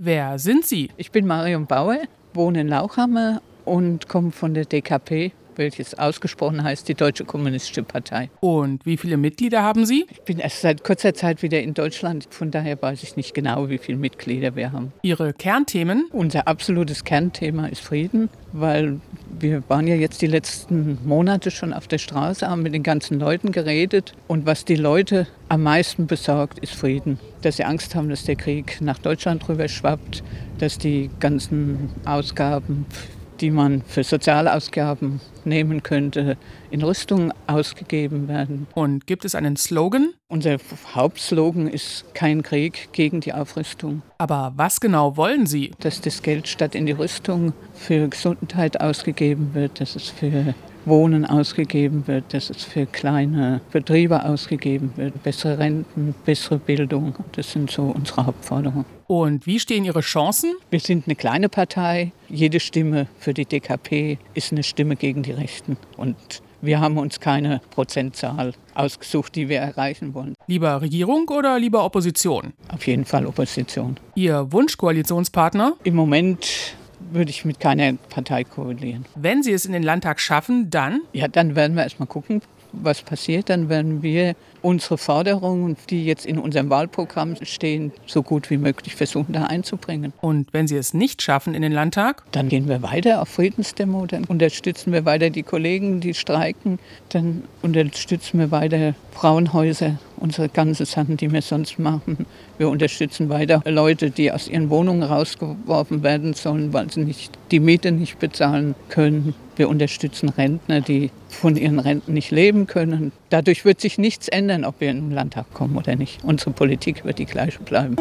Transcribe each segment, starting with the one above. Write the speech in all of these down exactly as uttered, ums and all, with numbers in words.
Wer sind Sie? Ich bin Marion Bauer, wohne in Lauchhammer und komme von der D K P, welches ausgesprochen heißt die Deutsche Kommunistische Partei. Und wie viele Mitglieder haben Sie? Ich bin erst seit kurzer Zeit wieder in Deutschland, von daher weiß ich nicht genau, wie viele Mitglieder wir haben. Ihre Kernthemen? Unser absolutes Kernthema ist Frieden, weil wir waren ja jetzt die letzten Monate schon auf der Straße, haben mit den ganzen Leuten geredet. Und was die Leute am meisten besorgt, ist Frieden. Dass sie Angst haben, dass der Krieg nach Deutschland rüber schwappt, dass die ganzen Ausgaben, die man für Sozialausgaben nehmen könnte, in Rüstung ausgegeben werden. Und gibt es einen Slogan? Unser Hauptslogan ist kein Krieg gegen die Aufrüstung. Aber was genau wollen Sie? Dass das Geld statt in die Rüstung für Gesundheit ausgegeben wird, dass es für Wohnen ausgegeben wird, dass es für kleine Betriebe ausgegeben wird, bessere Renten, bessere Bildung. Das sind so unsere Hauptforderungen. Und wie stehen Ihre Chancen? Wir sind eine kleine Partei. Jede Stimme für die D K P ist eine Stimme gegen die Rechten. Und wir haben uns keine Prozentzahl ausgesucht, die wir erreichen wollen. Lieber Regierung oder lieber Opposition? Auf jeden Fall Opposition. Ihr Wunschkoalitionspartner? Im Moment würde ich mit keiner Partei koalieren. Wenn Sie es in den Landtag schaffen, dann? Ja, dann werden wir erstmal gucken, was passiert. Dann werden wir unsere Forderungen, die jetzt in unserem Wahlprogramm stehen, so gut wie möglich versuchen, da einzubringen. Und wenn Sie es nicht schaffen in den Landtag? Dann gehen wir weiter auf Friedensdemo, dann unterstützen wir weiter die Kollegen, die streiken, dann unterstützen wir weiter Frauenhäuser, unsere ganzen Sachen, die wir sonst machen. Wir unterstützen weiter Leute, die aus ihren Wohnungen rausgeworfen werden sollen, weil sie nicht die Miete nicht bezahlen können. Wir unterstützen Rentner, die von ihren Renten nicht leben können. Dadurch wird sich nichts ändern, ob wir in den Landtag kommen oder nicht. Unsere Politik wird die gleiche bleiben.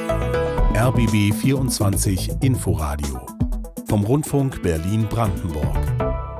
R B B vierundzwanzig Inforadio vom Rundfunk Berlin-Brandenburg.